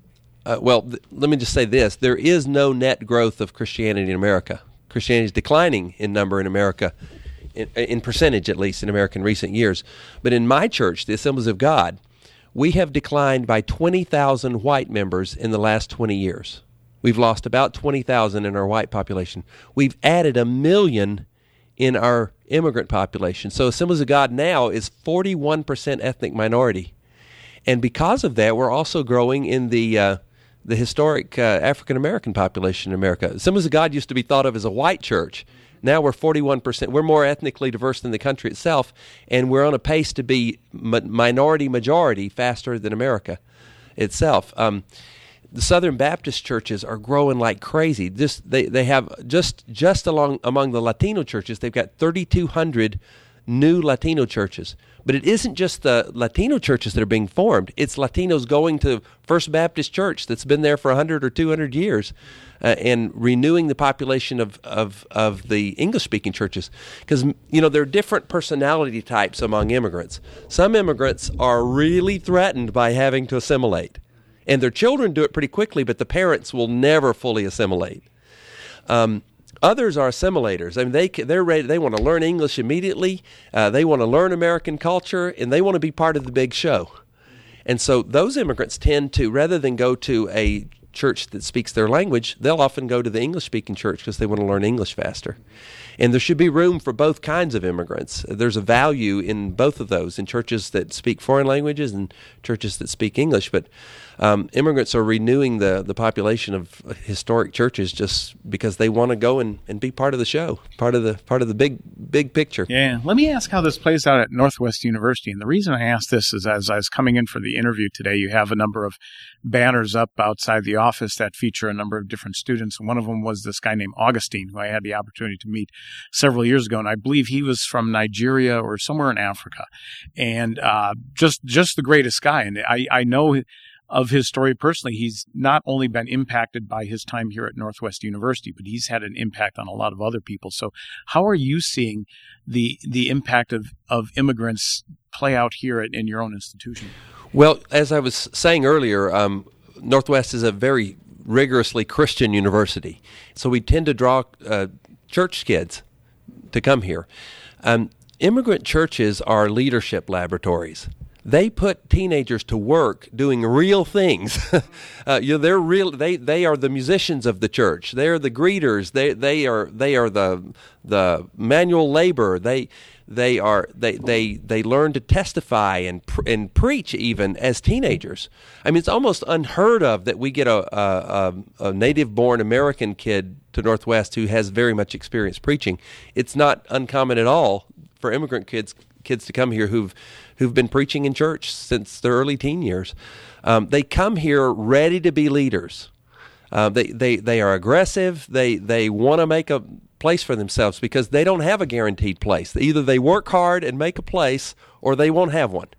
uh, well, th- let me just say this, there is no net growth of Christianity in America. Christianity is declining in number in America, in, in percentage at least in America in recent years. But in my church, the Assemblies of God, we have declined by twenty thousand white members in the last twenty years. We've lost about twenty thousand in our white population. We've added a million in our immigrant population. So Assemblies of God now is forty-one percent ethnic minority. And because of that, we're also growing in the uh, the historic uh, African-American population in America. Assemblies of God used to be thought of as a white church. Now we're forty-one percent. We're more ethnically diverse than the country itself, and we're on a pace to be mi- minority-majority faster than America itself. Um, the Southern Baptist churches are growing like crazy. This, they, they have just just along among the Latino churches, they've got thirty-two hundred new Latino churches. But it isn't just the Latino churches that are being formed. It's Latinos going to First Baptist Church that's been there for one hundred or two hundred years uh, and renewing the population of, of, of the English-speaking churches. Because, you know, there are different personality types among immigrants. Some immigrants are really threatened by having to assimilate. And their children do it pretty quickly, but the parents will never fully assimilate. Um, Others are assimilators. I mean, they they're ready. They want to learn English immediately. Uh, they want to learn American culture, and they want to be part of the big show. And so those immigrants tend to, rather than go to a church that speaks their language, they'll often go to the English-speaking church because they want to learn English faster. And there should be room for both kinds of immigrants. There's a value in both of those, in churches that speak foreign languages and churches that speak English. But um, immigrants are renewing the, the population of historic churches just because they want to go and, and be part of the show, part of the part of the big big picture. Yeah. Let me ask how this plays out at Northwest University. And the reason I ask this is as I was coming in for the interview today, you have a number of banners up outside the office that feature a number of different students. And one of them was this guy named Augustine, who I had the opportunity to meet several years ago. And I believe he was from Nigeria or somewhere in Africa. And uh, just just the greatest guy. And I, I know of his story personally. He's not only been impacted by his time here at Northwest University, but he's had an impact on a lot of other people. So how are you seeing the the impact of, of immigrants play out here at, in your own institution? Well, as I was saying earlier, um, Northwest is a very rigorously Christian university. So we tend to draw uh, church kids to come here. Um, immigrant churches are leadership laboratories. They put teenagers to work doing real things. uh, you know, they're real. They they are the musicians of the church. They are the greeters. They they are they are the the manual labor. They they are they they they learn to testify and pr- and preach even as teenagers. I mean, it's almost unheard of that we get a a, a native-born American kid to Northwest who has very much experience preaching. It's not uncommon at all for immigrant kids kids to come here who've who've been preaching in church since their early teen years. Um, they come here ready to be leaders. Uh, they they they are aggressive. They they want to make a place for themselves because they don't have a guaranteed place. Either they work hard and make a place, or they won't have one.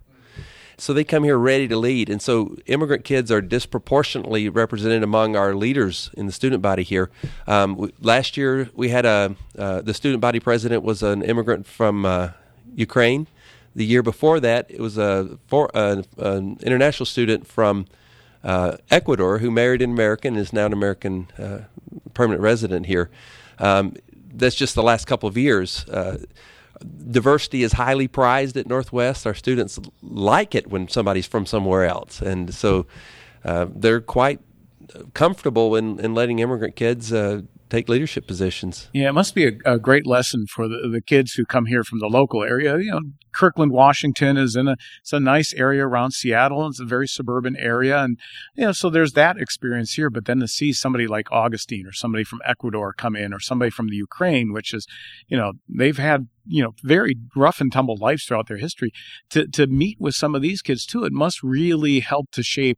So they come here ready to lead. And so immigrant kids are disproportionately represented among our leaders in the student body here. Um, we, last year we had a uh, the student body president was an immigrant from uh, Ukraine. The year before that, it was a for, uh, an international student from uh, Ecuador who married an American and is now an American uh, permanent resident here. Um, that's just the last couple of years. Uh, diversity is highly prized at Northwest. Our students like it when somebody's from somewhere else, and so uh, they're quite comfortable in, in letting immigrant kids uh, take leadership positions. Yeah, it must be a, a great lesson for the, the kids who come here from the local area. You know, Kirkland, Washington is in a it's a nice area around Seattle. It's a very suburban area, and you know, so there's that experience here. But then to see somebody like Augustine or somebody from Ecuador come in, or somebody from the Ukraine, which is, you know, they've had you know very rough and tumble lives throughout their history. To to meet with some of these kids too, it must really help to shape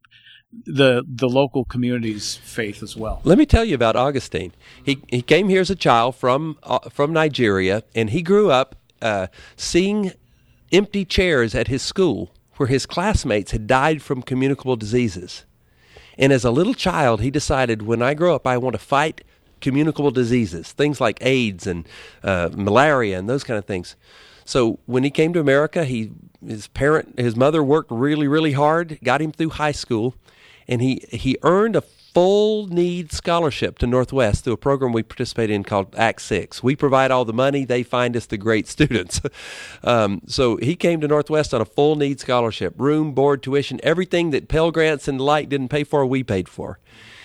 the the local community's faith as well. Let me tell you about Augustine. He he came here as a child from uh, from Nigeria, and he grew up uh, seeing empty chairs at his school where his classmates had died from communicable diseases. And as a little child, he decided, when I grow up, I want to fight communicable diseases, things like AIDS and uh, malaria and those kind of things. So when he came to America, he his parent, his mother worked really, really hard, got him through high school, and he, he earned a full need scholarship to Northwest through a program we participate in called Act Six. We provide all the money, they find us the great students. um, so he came to Northwest on a full need scholarship, room, board, tuition, everything that Pell Grants and the like didn't pay for, we paid for.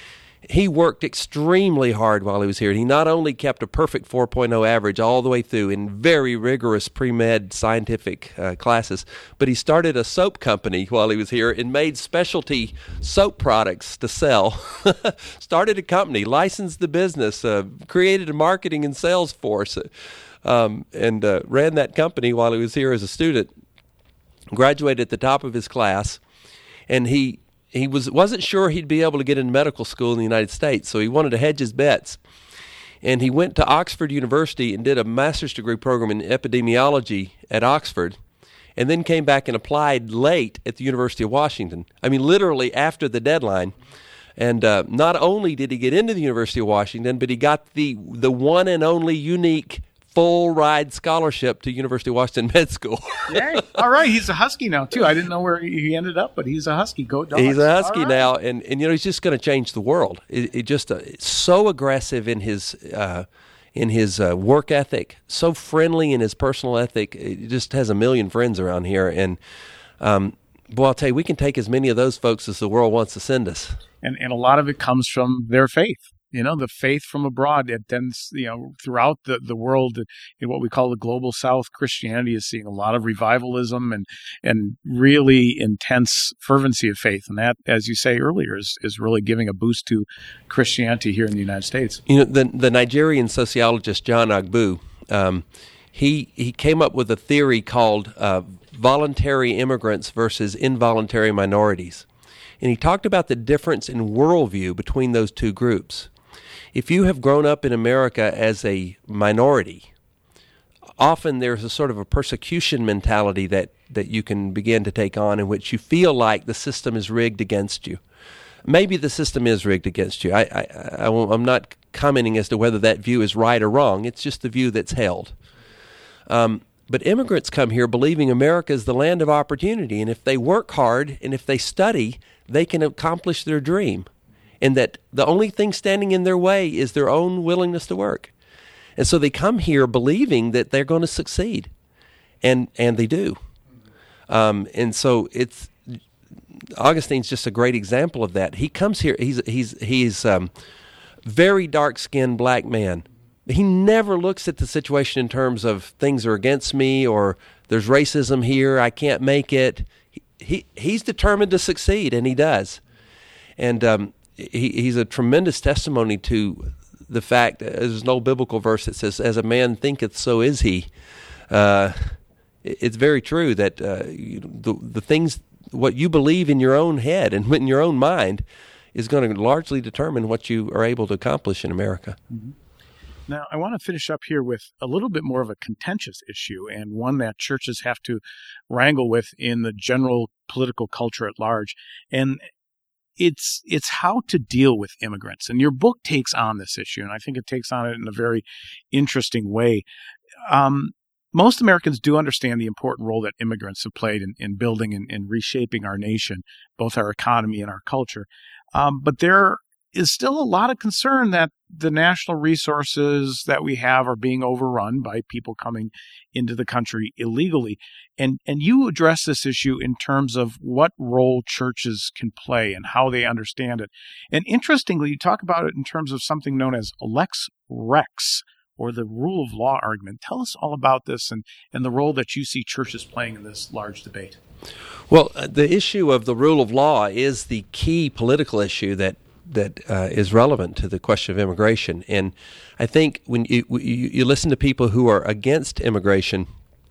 He worked extremely hard while he was here. He not only kept a perfect four point oh average all the way through in very rigorous pre-med scientific uh, classes, but he started a soap company while he was here and made specialty soap products to sell. Started a company, licensed the business, uh, created a marketing and sales force, um, and uh, ran that company while he was here as a student. Graduated at the top of his class, and he He was, wasn't sure he'd be able to get into medical school in the United States, so he wanted to hedge his bets. And he went to Oxford University and did a master's degree program in epidemiology at Oxford, and then came back and applied late at the University of Washington. I mean, literally after the deadline. And uh, not only did he get into the University of Washington, but he got the the one and only unique full ride scholarship to University of Washington Med School. Yay. All right. He's a Husky now, too. I didn't know where he ended up, but he's a Husky. Go Dogs. He's a Husky right. now, and, and, you know, he's just going to change the world. It, it just uh, so aggressive in his uh, in his uh, work ethic, so friendly in his personal ethic. It just has a million friends around here. And, um, boy, I'll tell you, we can take as many of those folks as the world wants to send us. And, and a lot of it comes from their faith. You know, the faith from abroad, it tends, you know, throughout the, the world, in what we call the global South, Christianity is seeing a lot of revivalism and, and really intense fervency of faith. And that, as you say earlier, is, is really giving a boost to Christianity here in the United States. You know, the, the Nigerian sociologist John Agbu, um, he, he came up with a theory called uh, voluntary immigrants versus involuntary minorities. And he talked about the difference in worldview between those two groups. If you have grown up in America as a minority, often there's a sort of a persecution mentality that, that you can begin to take on, in which you feel like the system is rigged against you. Maybe the system is rigged against you. I, I, I won't, I'm not commenting as to whether that view is right or wrong. It's just the view that's held. Um, but immigrants come here believing America is the land of opportunity, and if they work hard and if they study, they can accomplish their dream. And that the only thing standing in their way is their own willingness to work. And so they come here believing that they're going to succeed, and and they do. Um, and so it's Augustine's just a great example of that. He comes here, he's he's he's um, very dark-skinned black man. He never looks at the situation in terms of things are against me or there's racism here, I can't make it. He, he he's determined to succeed, and he does. And um, he he's a tremendous testimony to the fact, there's an old biblical verse that says, as a man thinketh, so is he. Uh, it's very true that uh, you know, the, the things, what you believe in your own head and in your own mind is going to largely determine what you are able to accomplish in America. Mm-hmm. Now, I want to finish up here with a little bit more of a contentious issue, and one that churches have to wrangle with in the general political culture at large. And it's it's how to deal with immigrants. And your book takes on this issue, and I think it takes on it in a very interesting way. Um, most Americans do understand the important role that immigrants have played in, in building and, and reshaping our nation, both our economy and our culture. Um, but there is still a lot of concern that the national resources that we have are being overrun by people coming into the country illegally. And and you address this issue in terms of what role churches can play and how they understand it. And interestingly, you talk about it in terms of something known as lex rex, or the rule of law argument. Tell us all about this and, and the role that you see churches playing in this large debate. Well, uh, the issue of the rule of law is the key political issue that that uh, is relevant to the question of immigration. And I think when you, you, you listen to people who are against immigration,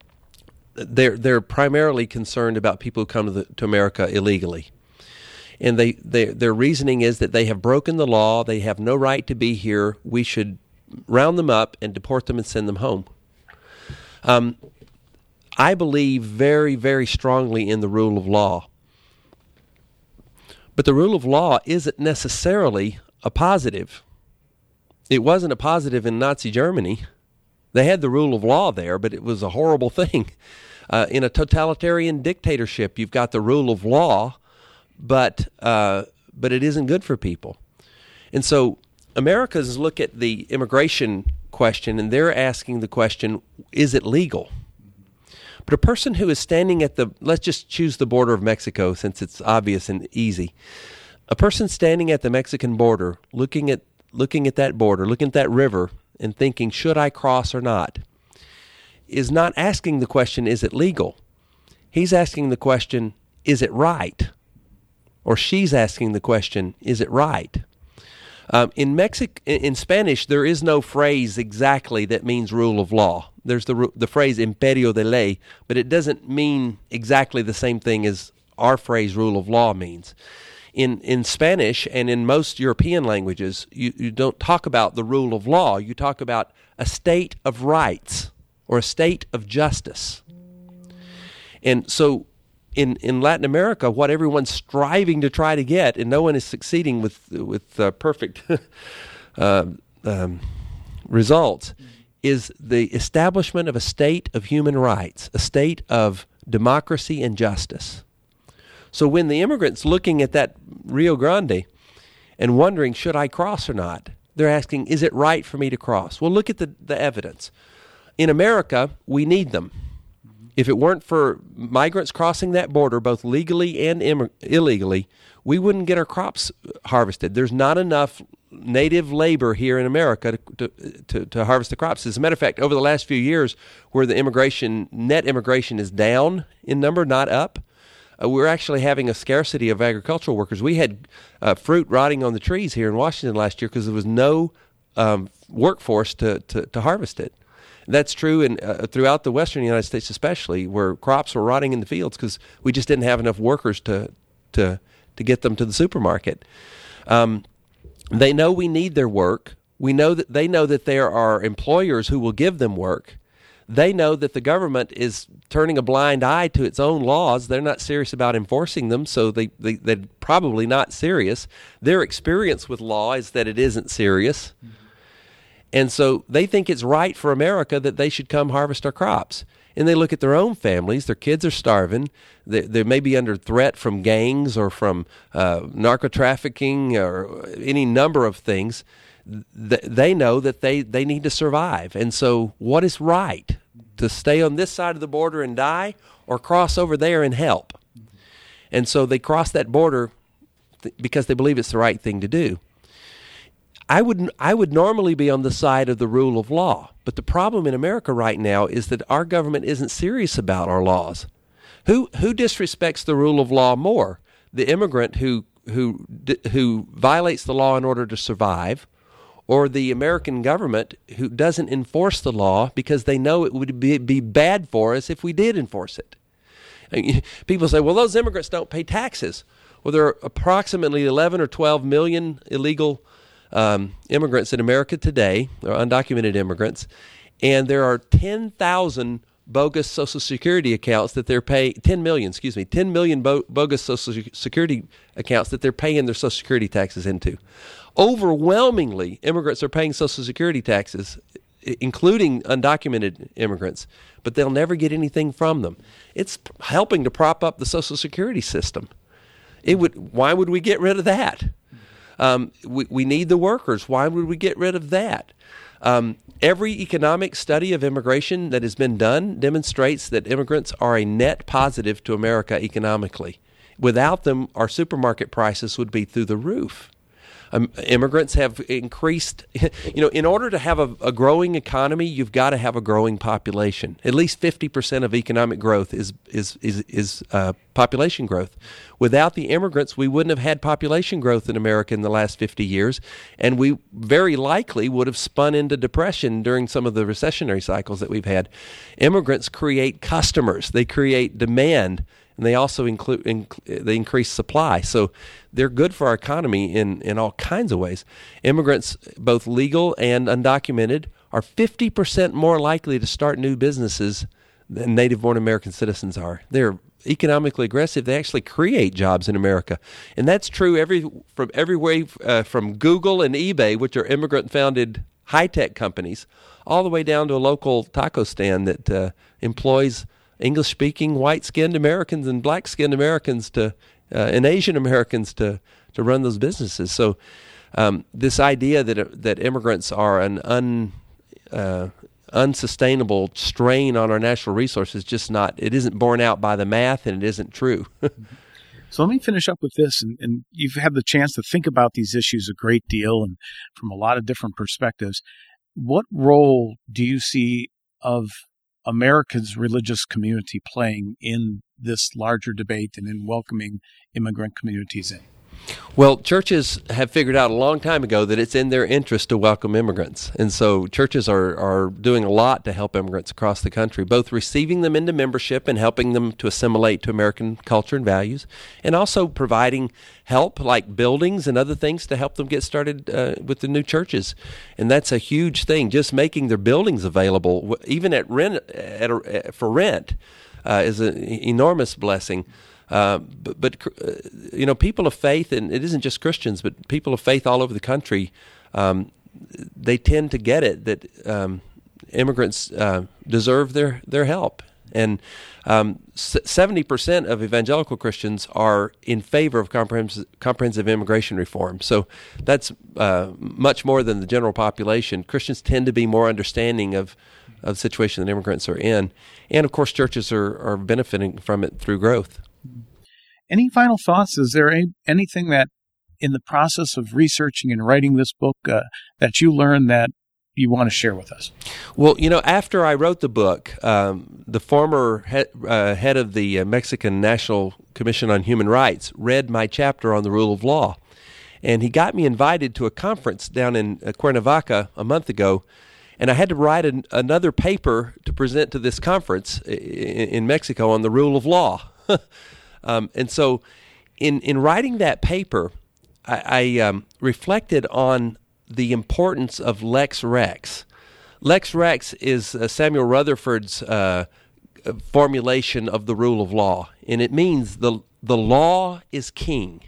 they're they're primarily concerned about people who come to, the, to America illegally. And they, they their reasoning is that they have broken the law, they have no right to be here, we should round them up and deport them and send them home. Um, I believe very, very strongly in the rule of law. But the rule of law isn't necessarily a positive. it wasn't a positive in Nazi Germany. They had the rule of law there, but it was a horrible thing. Uh, in a totalitarian dictatorship, you've got the rule of law, but uh, but it isn't good for people. And so Americans look at the immigration question, and they're asking the question, is it legal? But a person who is standing at the, let's just choose the border of Mexico since it's obvious and easy. A person standing at the Mexican border, looking at looking at that border, looking at that river, and thinking, should I cross or not, is not asking the question, is it legal? He's asking the question, is it right? Or she's asking the question, is it right? Um, in Mexic, in Spanish, there is no phrase exactly that means rule of law. There's the the phrase imperio de ley, but it doesn't mean exactly the same thing as our phrase rule of law means. In in Spanish and in most European languages, you, you don't talk about the rule of law. You talk about a state of rights or a state of justice. And so in, in Latin America, what everyone's striving to try to get, and no one is succeeding with with uh, perfect uh, um, results, is the establishment of a state of human rights, a state of democracy and justice. So when the immigrants looking at that Rio Grande and wondering, should I cross or not, they're asking, is it right for me to cross? Well, look at the, the evidence. In America, we need them. If it weren't for migrants crossing that border, both legally and Im- illegally, we wouldn't get our crops harvested. There's not enough native labor here in America to, to, to, to harvest the crops. As a matter of fact, over the last few years, where the immigration, net immigration is down in number, not up, uh, we're actually having a scarcity of agricultural workers. We had uh, fruit rotting on the trees here in Washington last year because there was no um, workforce to, to, to harvest it. That's true in uh, throughout the western United States, especially where crops were rotting in the fields because we just didn't have enough workers to to to get them to the supermarket. Um, they know we need their work. We know that they know that there are employers who will give them work. They know that the government is turning a blind eye to its own laws. They're not serious about enforcing them, so they, they they're probably not serious. Their experience with law is that it isn't serious. Mm-hmm. And so they think it's right for America that they should come harvest our crops. And they look at their own families. Their kids are starving. They, they may be under threat from gangs or from uh, narco-trafficking or any number of things. Th- they know that they, they need to survive. And so what is right? To stay on this side of the border and die or cross over there and help? And so they cross that border th- because they believe it's the right thing to do. I would I would normally be on the side of the rule of law, but the problem in America right now is that our government isn't serious about our laws. Who who disrespects the rule of law more? The immigrant who who who violates the law in order to survive, or the American government who doesn't enforce the law because they know it would be, be bad for us if we did enforce it? People say, well, those immigrants don't pay taxes. Well, there are approximately eleven or twelve million illegal Um, immigrants in America today. They're undocumented immigrants, and there are ten thousand bogus Social Security accounts that they're paying, ten million, excuse me, ten million bo- bogus Social Security accounts that they're paying their Social Security taxes into. Overwhelmingly, immigrants are paying Social Security taxes, including undocumented immigrants, but they'll never get anything from them. It's helping to prop up the Social Security system. It would. Why would we get rid of that? Um, we, we need the workers. Why would we get rid of that? Um, every economic study of immigration that has been done demonstrates that immigrants are a net positive to America economically. Without them, our supermarket prices would be through the roof. Um, immigrants have increased, you know, in order to have a, a growing economy, you've got to have a growing population. At least fifty percent of economic growth is is is, is uh, population growth. Without the immigrants, we wouldn't have had population growth in America in the last fifty years, and we very likely would have spun into depression during some of the recessionary cycles that we've had. Immigrants create customers. They create demand. And they also include inc- they increase supply, so they're good for our economy in, in all kinds of ways. Immigrants, both legal and undocumented, are fifty percent more likely to start new businesses than native-born American citizens are. They're economically aggressive, they actually create jobs in America. And that's true every from every way, uh, from Google and eBay, which are immigrant-founded high-tech companies, all the way down to a local taco stand that uh, employs English-speaking white-skinned Americans and black-skinned Americans to uh, and Asian Americans to to run those businesses. So um, this idea that that immigrants are an un uh, unsustainable strain on our natural resources, just not, it isn't borne out by the math, and it isn't true. So let me finish up with this, and, and you've had the chance to think about these issues a great deal and from a lot of different perspectives. What role do you see of America's religious community playing in this larger debate and in welcoming immigrant communities in? Well, churches have figured out a long time ago that it's in their interest to welcome immigrants. And so churches are, are doing a lot to help immigrants across the country, both receiving them into membership and helping them to assimilate to American culture and values, and also providing help like buildings and other things to help them get started uh, with the new churches. And that's a huge thing. Just making their buildings available, even at rent, at a, for rent, uh, is an enormous blessing. Uh, but, but uh, you know, people of faith, and it isn't just Christians, but people of faith all over the country, um, they tend to get it that um, immigrants uh, deserve their, their help. And um, seventy percent of evangelical Christians are in favor of comprehensive, comprehensive immigration reform. So that's uh, much more than the general population. Christians tend to be more understanding of, of the situation that immigrants are in. And, of course, churches are, are benefiting from it through growth. Any final thoughts? Is there any, anything that in the process of researching and writing this book uh, that you learned that you want to share with us? Well, you know, after I wrote the book, um, the former head, uh, head of the uh, Mexican National Commission on Human Rights read my chapter on the rule of law. And he got me invited to a conference down in uh, Cuernavaca a month ago. And I had to write an, another paper to present to this conference in, in Mexico on the rule of law. Um, and so in, in writing that paper, I, I um, reflected on the importance of Lex Rex. Lex Rex is uh, Samuel Rutherford's uh, formulation of the rule of law, and it means the, the law is king.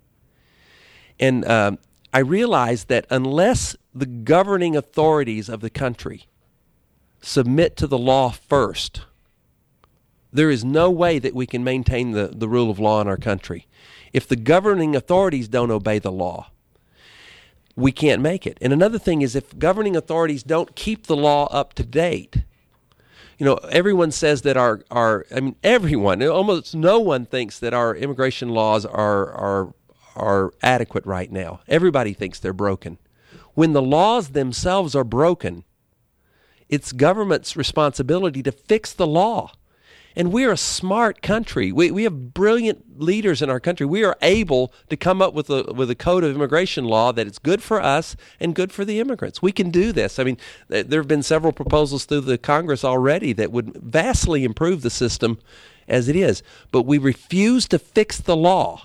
And um, I realized that unless the governing authorities of the country submit to the law first, there is no way that we can maintain the, the rule of law in our country. If the governing authorities don't obey the law, we can't make it. And another thing is if governing authorities don't keep the law up to date. You know, everyone says that our, our I mean, everyone, almost no one thinks that our immigration laws are, are, are adequate right now. Everybody thinks they're broken. When the laws themselves are broken, it's government's responsibility to fix the law. And we're a smart country. We we have brilliant leaders in our country. We are able to come up with a with a code of immigration law that is good for us and good for the immigrants. We can do this. I mean, there have been several proposals through the Congress already that would vastly improve the system as it is. But we refuse to fix the law.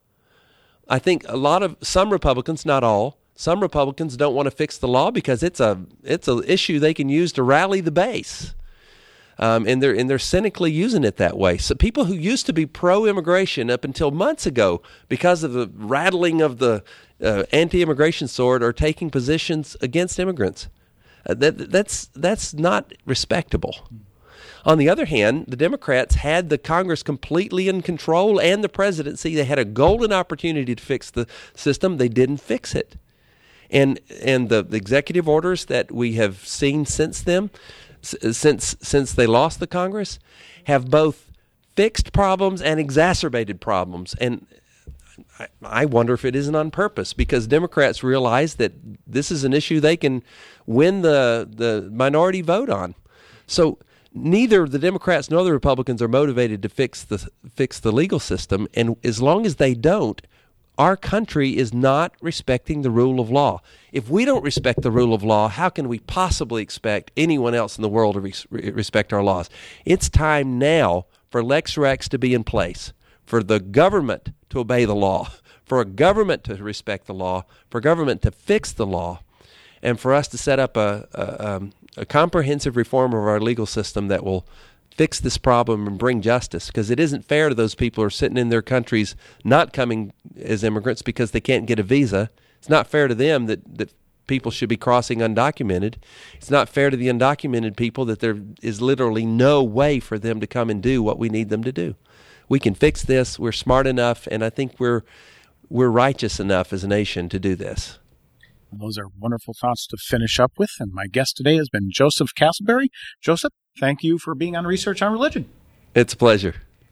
I think a lot of some Republicans, not all, some Republicans don't want to fix the law because it's a it's an issue they can use to rally the base. Um, and they're and they're cynically using it that way. So people who used to be pro-immigration up until months ago, because of the rattling of the uh, anti-immigration sword, are taking positions against immigrants. Uh, that that's that's not respectable. On the other hand, the Democrats had the Congress completely in control and the presidency. They had a golden opportunity to fix the system. They didn't fix it, and and the, the executive orders that we have seen since then. Since since they lost the Congress, have both fixed problems and exacerbated problems. And I, I wonder if it isn't on purpose, because Democrats realize that this is an issue they can win the, the minority vote on. So neither the Democrats nor the Republicans are motivated to fix the fix the legal system. And as long as they don't, our country is not respecting the rule of law. If we don't respect the rule of law, how can we possibly expect anyone else in the world to res- respect our laws? It's time now for Lex Rex to be in place, for the government to obey the law, for a government to respect the law, for government to fix the law, and for us to set up a, a, um, a comprehensive reform of our legal system that will fix this problem and bring justice, because it isn't fair to those people who are sitting in their countries not coming as immigrants because they can't get a visa. It's not fair to them that, that people should be crossing undocumented. It's not fair to the undocumented people that there is literally no way for them to come and do what we need them to do. We can fix this. We're smart enough, and I think we're we're righteous enough as a nation to do this. Those are wonderful thoughts to finish up with. And my guest today has been Joseph Castleberry. Joseph, thank you for being on Research on Religion. It's a pleasure.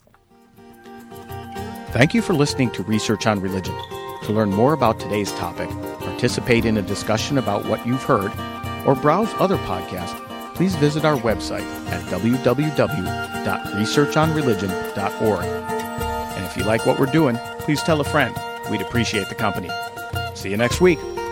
Thank you for listening to Research on Religion. To learn more about today's topic, participate in a discussion about what you've heard, or browse other podcasts, please visit our website at w w w dot research on religion dot org. And if you like what we're doing, please tell a friend. We'd appreciate the company. See you next week.